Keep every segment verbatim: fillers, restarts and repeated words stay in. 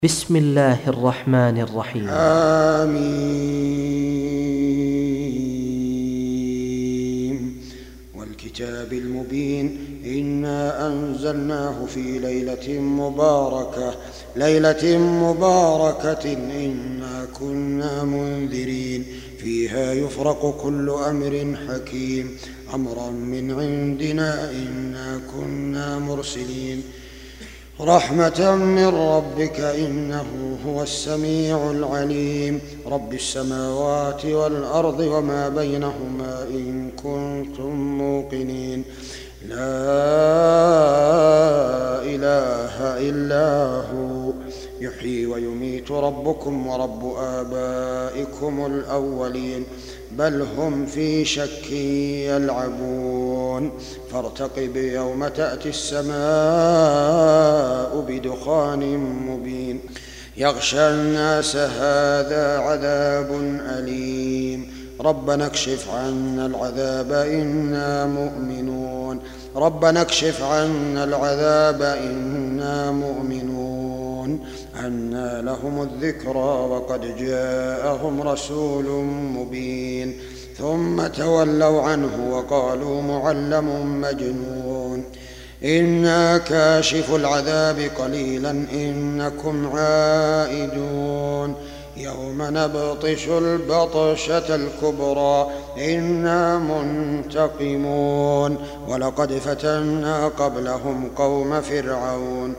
بسم الله الرحمن الرحيم. آمين. والكتاب المبين إنا أنزلناه في ليلة مباركة ليلة مباركة إنا كنا منذرين فيها يفرق كل أمر حكيم أمرا من عندنا إنا كنا مرسلين رحمة من ربك إنه هو السميع العليم رب السماوات والأرض وما بينهما إن كنتم موقنين لا إله إلا هو يحيي ويميت ربكم ورب آبائكم الأولين بل هم في شك يلعبون فارتقب يوم تأتي السماء بدخان مبين يغشى الناس هذا عذاب أليم ربنا اكشف عنا العذاب إنا مؤمنون ربنا اكشف عنا العذاب إنا مؤمنون أنى لهم الذكرى وقد جاءهم رسول مبين ثم تولوا عنه وقالوا معلم مجنون إنا كاشف العذاب قليلا إنكم عائدون يوم نبطش البطشة الكبرى إنا منتقمون ولقد فتنا قبلهم قوم فرعون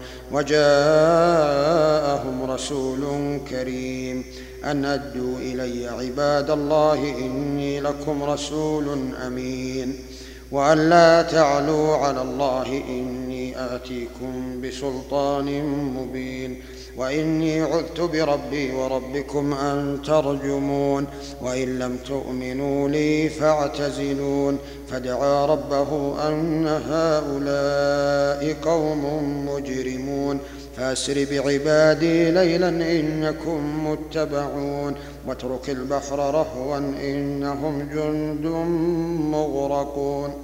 وجاءهم رسول كريم أن أدوا إلي عباد الله إني لكم رسول أمين وأن لا تعلوا على الله إني آتيكم بسلطان مبين وإني عذت بربي وربكم أن ترجمون وإن لم تؤمنوا لي فاعتزلون فدعا ربه أن هؤلاء قوم مجرمون فأسر بعبادي ليلا إنكم متبعون واترك البحر رهوا إنهم جند مغرقون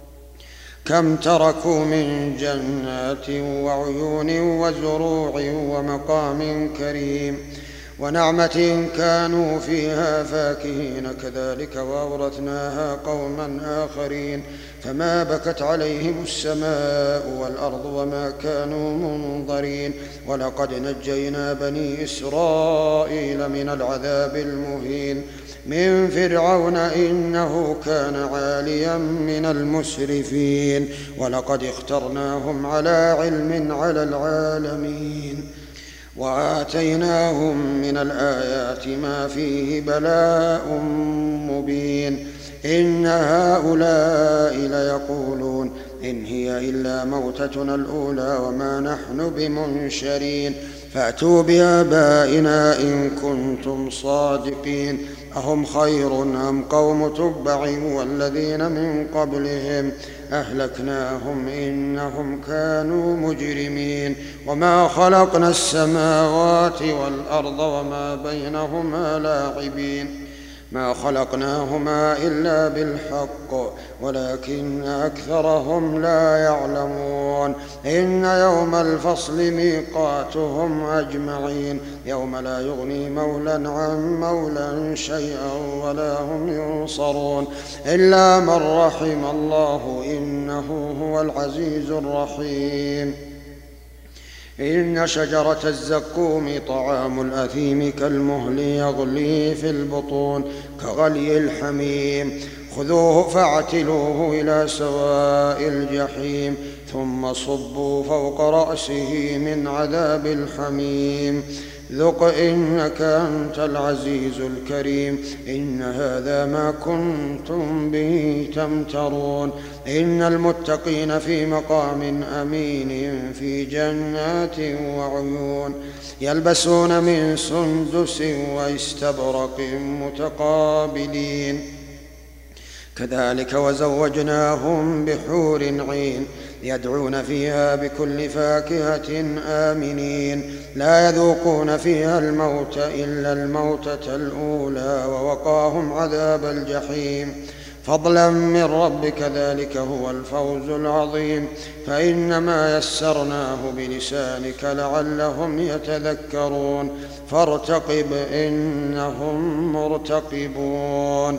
كم تركوا من جنات وعيون وزروع ومقام كريم ونعمة كانوا فيها فاكهين كذلك وأورثناها قوما آخرين فما بكت عليهم السماء والأرض وما كانوا منظرين ولقد نجينا بني إسرائيل من العذاب المهين من فرعون إنه كان عاليا من المسرفين ولقد اخترناهم على علم على العالمين وآتيناهم من الآيات ما فيه بلاء مبين إن هؤلاء ليقولون إن هي إلا موتتنا الأولى وما نحن بمنشرين فأتوا بآبائنا إن كنتم صادقين أهم خير أم قوم تبع والذين من قبلهم أهلكناهم إنهم كانوا مجرمين وما خلقنا السماوات والأرض وما بينهما لاعبين ما خلقناهما إلا بالحق ولكن أكثرهم لا يعلمون إن يوم الفصل ميقاتهم أجمعين يوم لا يغني مولى عن مولى شيئا ولا هم ينصرون إلا من رحم الله إنه هو العزيز الرحيم إن شجرة الزقوم طعام الأثيم كالمهل يغلي في البطون كغلي الحميم خذوه فاعتلوه إلى سواء الجحيم ثم صبوا فوق رأسه من عذاب الحميم ذق إنك أنت العزيز الكريم إن هذا ما كنتم به تمترون إن المتقين في مقام أمين في جنات وعيون يلبسون من سندس واستبرق متقابلين كذلك وزوجناهم بحور عين يدعون فيها بكل فاكهة آمنين لا يذوقون فيها الموت إلا الموتة الأولى ووقاهم عذاب الجحيم فضلا من ربك ذلك هو الفوز العظيم فإنما يسرناه بلسانك لعلهم يتذكرون فارتقب إنهم مرتقبون